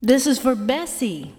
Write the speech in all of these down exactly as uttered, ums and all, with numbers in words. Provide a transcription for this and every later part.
This is for Bessie.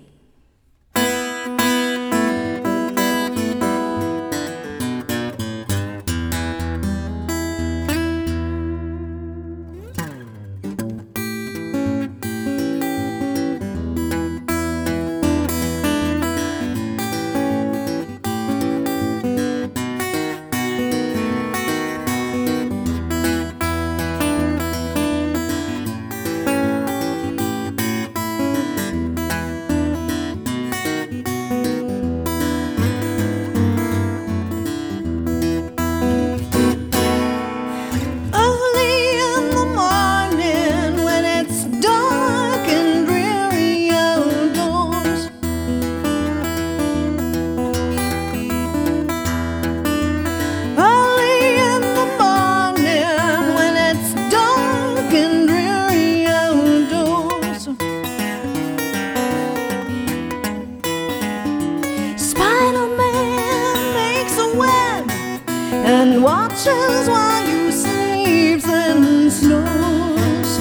And watches while you sleep and snores.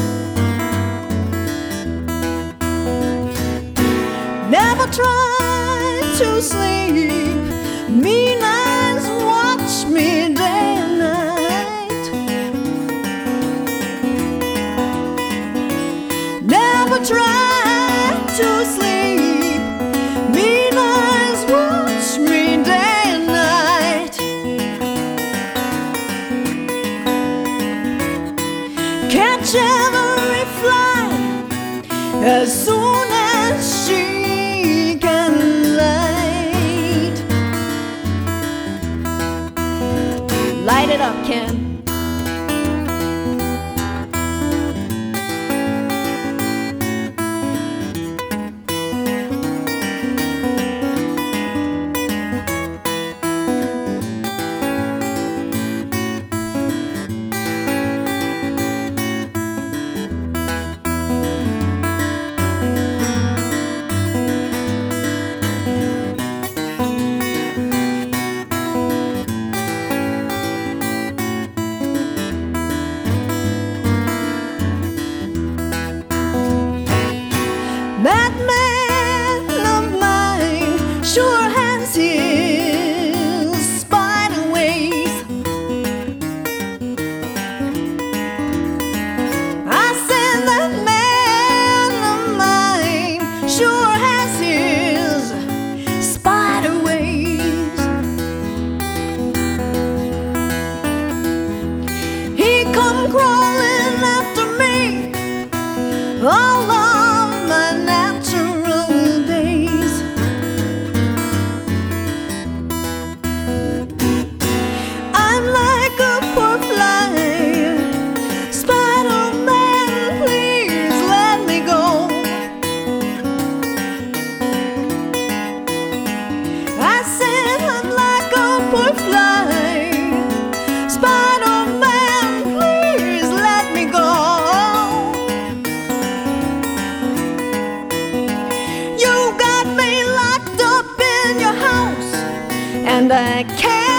Never try to sleep. Mean eyes watch me day and night. Never try to sleep. Mean eyes watch me day. Catch every fly as soon as she can light. Light it up, Ken. That man of mine sure has his spider ways. I said that man of mine sure has his spider ways. He come crawling after me all of my natural days. I'm like a poor fly. Spider-Man, please let me go. I said I'm like a poor fly. Spider-Man, please let me go. And I can't